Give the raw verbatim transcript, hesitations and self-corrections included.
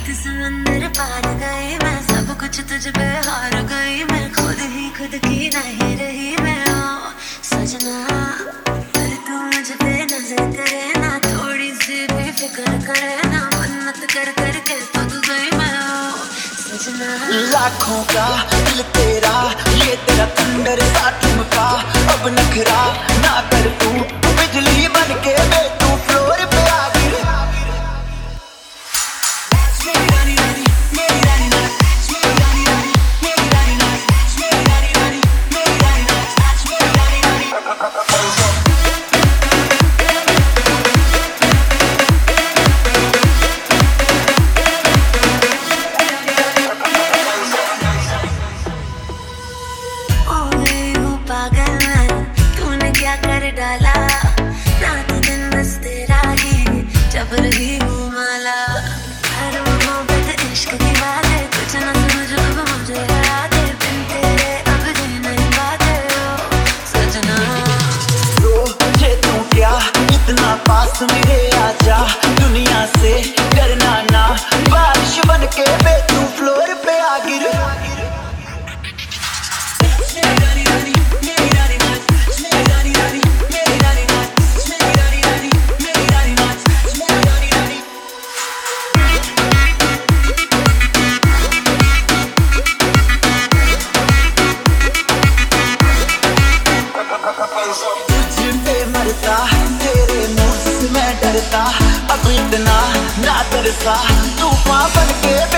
समंदर पार गई मैं, सब कुछ तुझ पे हार गई मैं, खुद ही खुद की नहीं रही मैं। ओ सजना पर तू मुझ पे नजर करे ना, थोड़ी सी भी फिक्र करे ना, मन्नत कर कर के थक गई मैं। ओ सजना लाखों का दिल तेरा, ये तेरा थंडर सा ठुमका, अब नखरा ना कर तू, बिजली बन के बे तू फ्लोर पे आ गिर। डाला रात दिन बस तेरा ही जब रही हूँ माला, हर मोहब्बत इश्क की बात है, कुछ न समझ अब मुझे याद है, बिन तेरे अब जी नहीं बात है। ओ सजना रोजे तू क्या इतना पास मेरे आजा, दुनिया से डरना ना, बारिश बन के बे तू फ्लोर पे आ गिर। तुझ पे मरता तेरे मुंह से मैं डरता, अब इतना ना तरसा, तूफान बन के